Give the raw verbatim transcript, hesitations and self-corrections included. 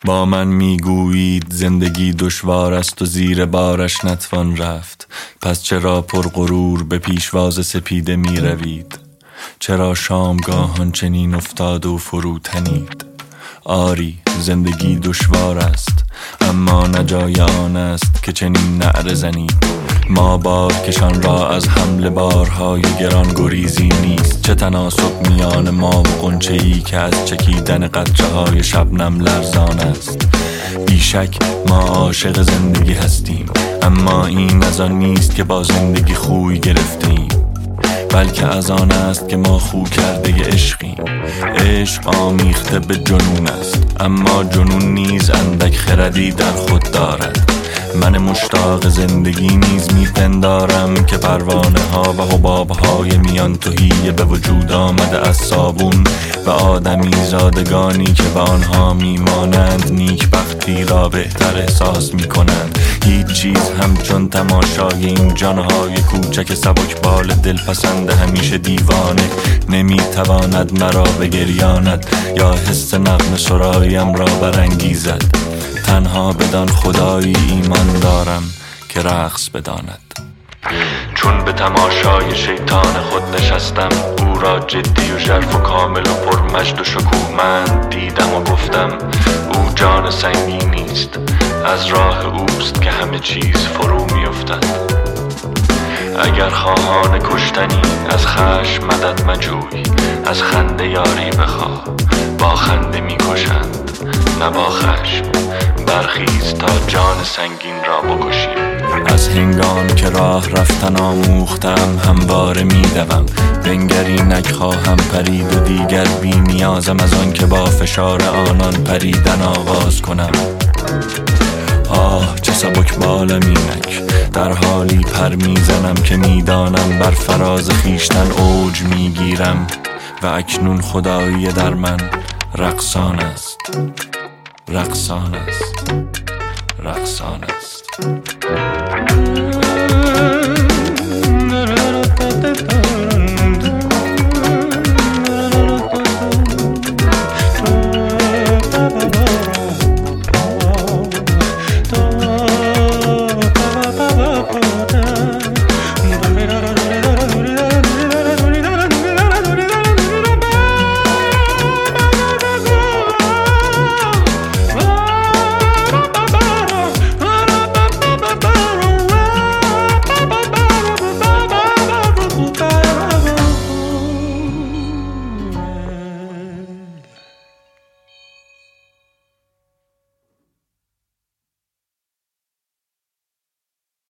با من میگویید زندگی دشوار است و زیر بارش نتوان رفت، پس چرا پرغرور به پیشواز سپیده می روید؟ چرا شامگاهان چنین افتاد و فرو تنید؟ آری زندگی دشوار است، اما نجای آن است که چنین نعره زنید. ما بارکشان را از حمل بارهای گران گریزی نیست. چه تناسب میان ما و غنچه‌ای که از چکیدن قطره‌های شبنم لرزان است. بیشک ما عاشق زندگی هستیم، اما این از آن نیست که با زندگی خوی گرفتیم، بلکه از آن است که ما خو کرده عشقیم. عشق آمیخته به جنون است، اما جنون نیز اندک خردی در خود دارد. من مشتاق زندگی نیز میپندارم که پروانه ها و حباب های میان تهی به وجود آمده از صابون و آدمی زادگانی که به آنها میمانند نیکبختی را بهتر احساس میکنند. هیچ چیز همچون تماشای این جانهای کوچک سبکبال دلپسند همیشه دیوانه نمیتواند مرا بگریاند یا حس نغمه سرایم را برانگیزد. تنها بدان خدایی ایمان دارم که رقص بداند. چون به تماشای شیطان خود نشستم، او را جدی و ژرف و کامل و پرمجد و شکوهمند دیدم و گفتم او جان سنگینی است، از راه اوست که همه چیز فرو می افتد. اگر خواهان کشتنی از خشم مدد مجوی، از خنده یاری بخواه، با خنده می کشند نه با خشم. برخیز تا جان سنگین را بکشیم. از هنگام که راه رفتن آموختم همواره می دوم، بنگری نخواهم پرید و دیگر بی نیازم از آن که با فشار آنان پریدن آغاز کنم. آه چه سبک بالم اینک، در حالی پر میزنم که میدانم بر فراز خیشتن اوج میگیرم و اکنون خدایی در من رقصان است، رقصان است، رقصان است.